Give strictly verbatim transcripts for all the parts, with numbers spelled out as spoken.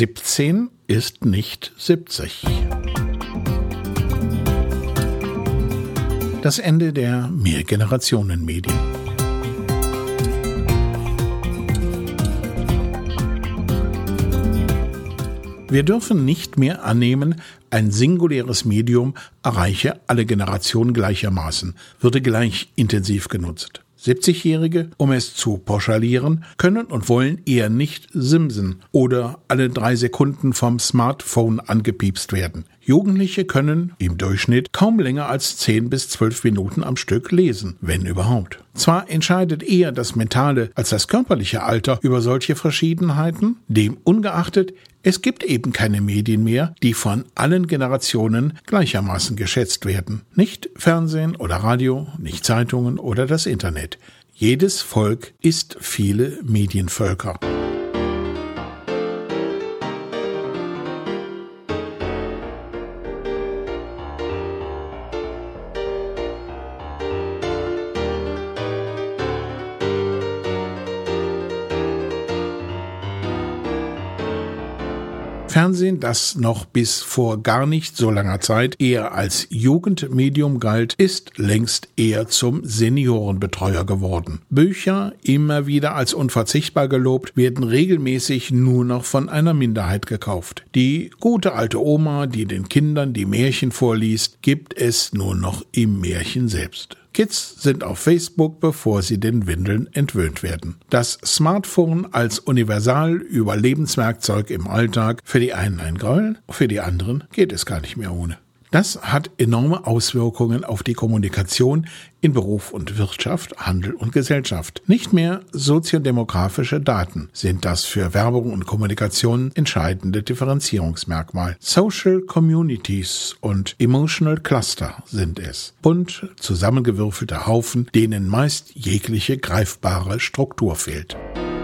siebzehn ist nicht siebzig. Das Ende der Mehrgenerationenmedien. Wir dürfen nicht mehr annehmen, ein singuläres Medium erreiche alle Generationen gleichermaßen, würde gleich intensiv genutzt. siebzigjährige, um es zu pauschalieren, können und wollen eher nicht simsen oder alle drei Sekunden vom Smartphone angepiepst werden. Jugendliche können im Durchschnitt kaum länger als zehn bis zwölf Minuten am Stück lesen, wenn überhaupt. Zwar entscheidet eher das mentale als das körperliche Alter über solche Verschiedenheiten, dem ungeachtet, es gibt eben keine Medien mehr, die von allen Generationen gleichermaßen geschätzt werden. Nicht Fernsehen oder Radio, nicht Zeitungen oder das Internet. Jedes Volk ist viele Medienvölker. Fernsehen, das noch bis vor gar nicht so langer Zeit eher als Jugendmedium galt, ist längst eher zum Seniorenbetreuer geworden. Bücher, immer wieder als unverzichtbar gelobt, werden regelmäßig nur noch von einer Minderheit gekauft. Die gute alte Oma, die den Kindern die Märchen vorliest, gibt es nur noch im Märchen selbst. Kids sind auf Facebook, bevor sie den Windeln entwöhnt werden. Das Smartphone als Universal-Überlebenswerkzeug im Alltag, für die einen ein Gräuel, für die anderen geht es gar nicht mehr ohne. Das hat enorme Auswirkungen auf die Kommunikation in Beruf und Wirtschaft, Handel und Gesellschaft. Nicht mehr soziodemografische Daten sind das für Werbung und Kommunikation entscheidende Differenzierungsmerkmal. Social Communities und Emotional Cluster sind es. Bunt zusammengewürfelte Haufen, denen meist jegliche greifbare Struktur fehlt.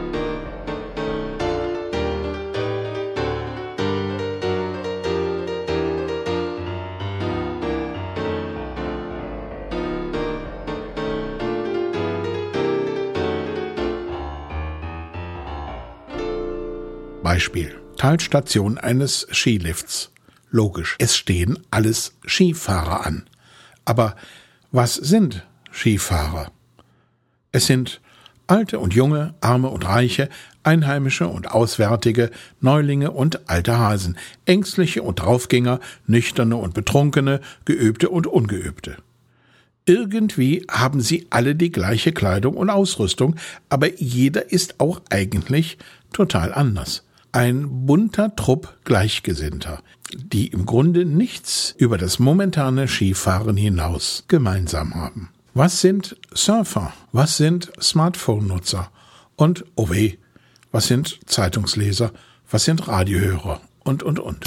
Beispiel: Talstation eines Skilifts. Logisch, es stehen alles Skifahrer an. Aber was sind Skifahrer? Es sind alte und junge, arme und reiche, Einheimische und Auswärtige, Neulinge und alte Hasen, Ängstliche und Draufgänger, Nüchterne und Betrunkene, Geübte und Ungeübte. Irgendwie haben sie alle die gleiche Kleidung und Ausrüstung, aber jeder ist auch eigentlich total anders. Ein bunter Trupp Gleichgesinnter, die im Grunde nichts über das momentane Skifahren hinaus gemeinsam haben. Was sind Surfer? Was sind Smartphone-Nutzer? Und, oh weh, was sind Zeitungsleser? Was sind Radiohörer? Und, und, und.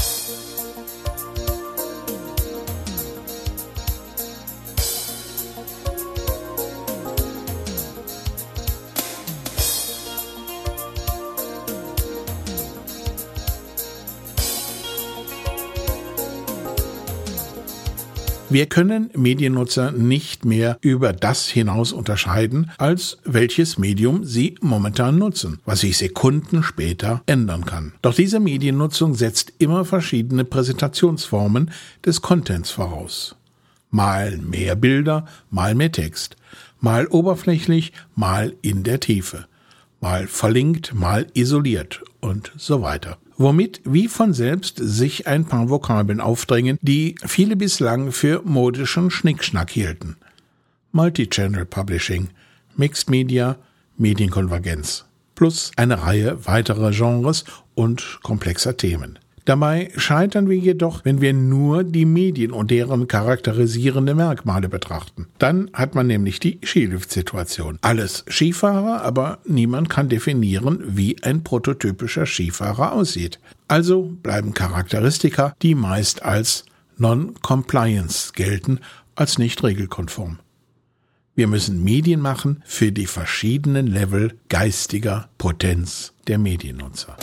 Wir können Mediennutzer nicht mehr über das hinaus unterscheiden, als welches Medium sie momentan nutzen, was sich Sekunden später ändern kann. Doch diese Mediennutzung setzt immer verschiedene Präsentationsformen des Contents voraus. Mal mehr Bilder, mal mehr Text, mal oberflächlich, mal in der Tiefe, mal verlinkt, mal isoliert und so weiter. Womit wie von selbst sich ein paar Vokabeln aufdrängen, die viele bislang für modischen Schnickschnack hielten. Multichannel Publishing, Mixed Media, Medienkonvergenz, plus eine Reihe weiterer Genres und komplexer Themen. Dabei scheitern wir jedoch, wenn wir nur die Medien und deren charakterisierende Merkmale betrachten. Dann hat man nämlich die Skilift-Situation. Alles Skifahrer, aber niemand kann definieren, wie ein prototypischer Skifahrer aussieht. Also bleiben Charakteristika, die meist als Non-Compliance gelten, als nicht regelkonform. Wir müssen Medien machen für die verschiedenen Level geistiger Potenz der Mediennutzer.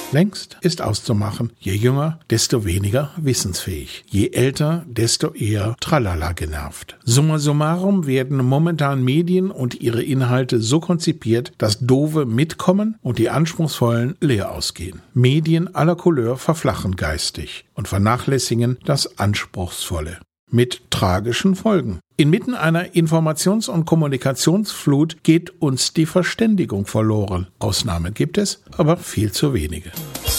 Längst ist auszumachen, je jünger, desto weniger wissensfähig. Je älter, desto eher tralala genervt. Summa summarum werden momentan Medien und ihre Inhalte so konzipiert, dass Doofe mitkommen und die Anspruchsvollen leer ausgehen. Medien aller Couleur verflachen geistig und vernachlässigen das Anspruchsvolle. Mit tragischen Folgen. Inmitten einer Informations- und Kommunikationsflut geht uns die Verständigung verloren. Ausnahmen gibt es, aber viel zu wenige.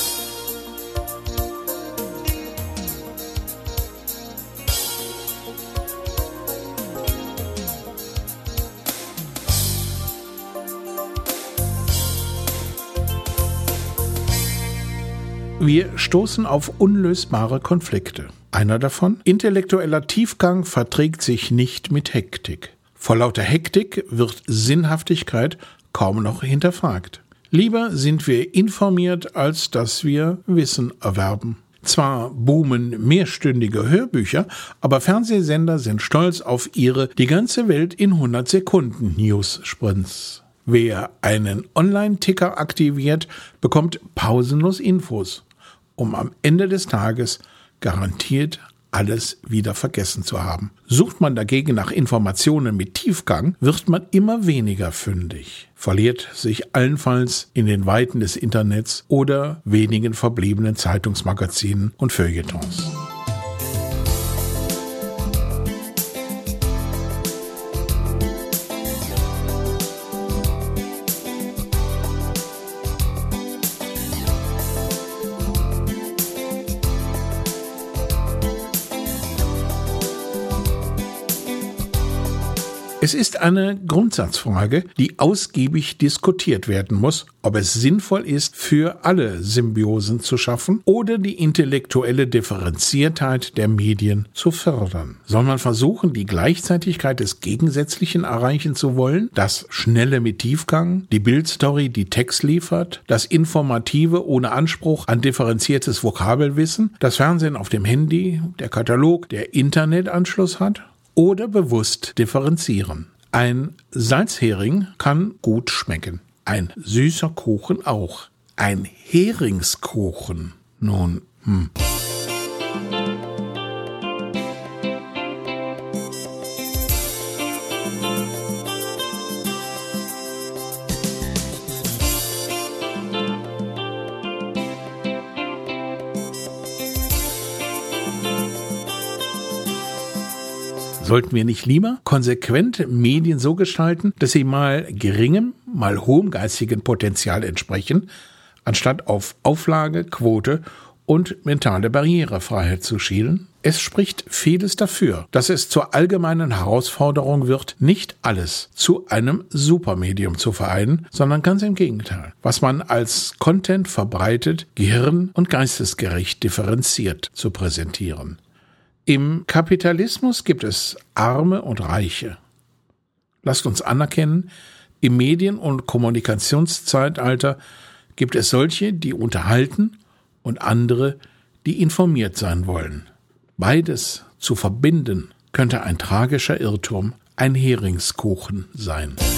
Wir stoßen auf unlösbare Konflikte. Einer davon: intellektueller Tiefgang verträgt sich nicht mit Hektik. Vor lauter Hektik wird Sinnhaftigkeit kaum noch hinterfragt. Lieber sind wir informiert, als dass wir Wissen erwerben. Zwar boomen mehrstündige Hörbücher, aber Fernsehsender sind stolz auf ihre die ganze Welt in hundert Sekunden News-Sprints. Wer einen Online-Ticker aktiviert, bekommt pausenlos Infos, um am Ende des Tages garantiert alles wieder vergessen zu haben. Sucht man dagegen nach Informationen mit Tiefgang, wird man immer weniger fündig, verliert sich allenfalls in den Weiten des Internets oder wenigen verbliebenen Zeitungsmagazinen und Feuilletons. Es ist eine Grundsatzfrage, die ausgiebig diskutiert werden muss, ob es sinnvoll ist, für alle Symbiosen zu schaffen oder die intellektuelle Differenziertheit der Medien zu fördern. Soll man versuchen, die Gleichzeitigkeit des Gegensätzlichen erreichen zu wollen? Das Schnelle mit Tiefgang, die Bildstory, die Text liefert, das Informative ohne Anspruch an differenziertes Vokabelwissen, das Fernsehen auf dem Handy, der Katalog, der Internetanschluss hat? Oder bewusst differenzieren. Ein Salzhering kann gut schmecken. Ein süßer Kuchen auch. Ein Heringskuchen. Nun, hm. Sollten wir nicht lieber konsequent Medien so gestalten, dass sie mal geringem, mal hohem geistigen Potenzial entsprechen, anstatt auf Auflage, Quote und mentale Barrierefreiheit zu schielen? Es spricht vieles dafür, dass es zur allgemeinen Herausforderung wird, nicht alles zu einem Supermedium zu vereinen, sondern ganz im Gegenteil. Was man als Content verbreitet, gehirn- und geistesgerecht differenziert zu präsentieren. Im Kapitalismus gibt es Arme und Reiche. Lasst uns anerkennen, im Medien- und Kommunikationszeitalter gibt es solche, die unterhalten und andere, die informiert sein wollen. Beides zu verbinden, könnte ein tragischer Irrtum, ein Heringskuchen sein.